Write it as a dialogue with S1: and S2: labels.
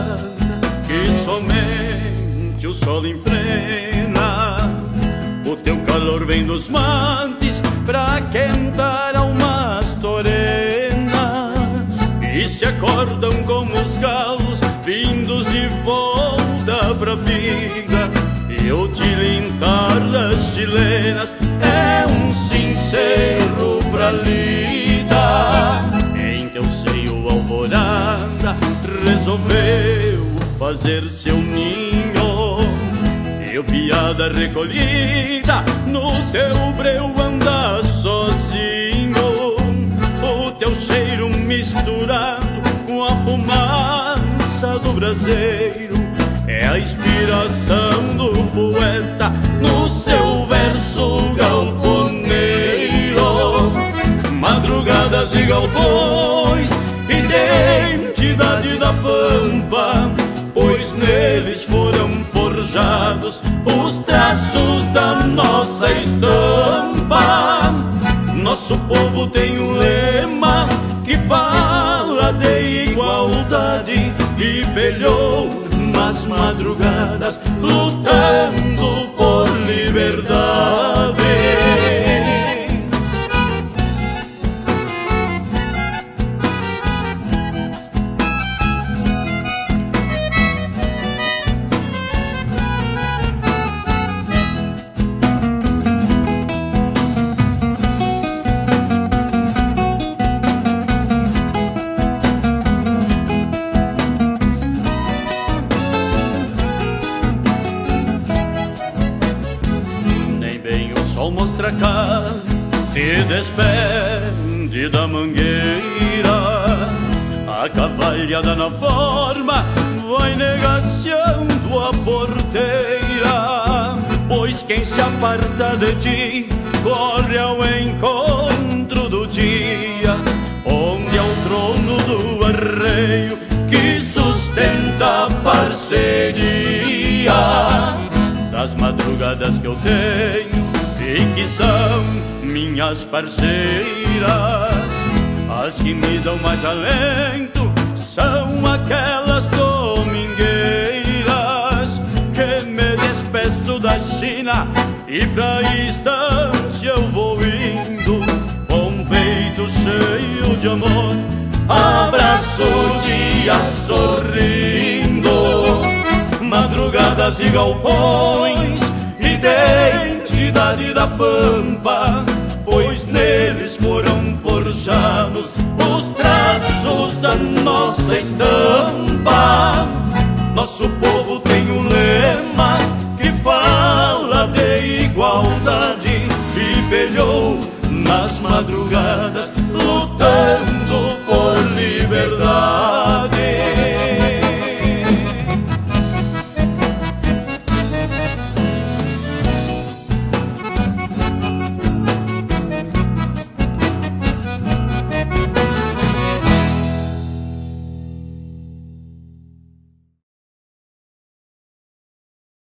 S1: que somente o sol enfrena. O teu calor vem dos mantes pra quentar almas torenas, e se acordam como os galos vindos de volta pra vida. E o tilintar das chilenas é um sincero pra lida. Em teu seio alvorada resolveu fazer seu ninho, e o piada recolhida no teu breu anda sozinho. O teu cheiro misturado com a fumaça do braseiro é a inspiração do poeta no seu verso galponeiro. Madrugadas e galpões, identidade da pampa, pois neles foram forjados os traços da nossa estampa. Nosso povo tem um lema que fala de igualdade e velhou nas madrugadas lutando por liberdade. Mostra cá, te despede da mangueira. A cavalhada na forma vai negaciando a porteira, pois quem se aparta de ti corre ao encontro do dia, onde é o trono do arreio que sustenta a parceria. Das madrugadas que eu tenho e que são minhas parceiras, as que me dão mais alento são aquelas domingueiras, que me despeço da China e pra estância eu vou indo, com peito cheio de amor, abraço o dia sorrindo. Madrugadas e galpões, identidade da pampa, pois neles foram forjados os traços da nossa estampa. Nosso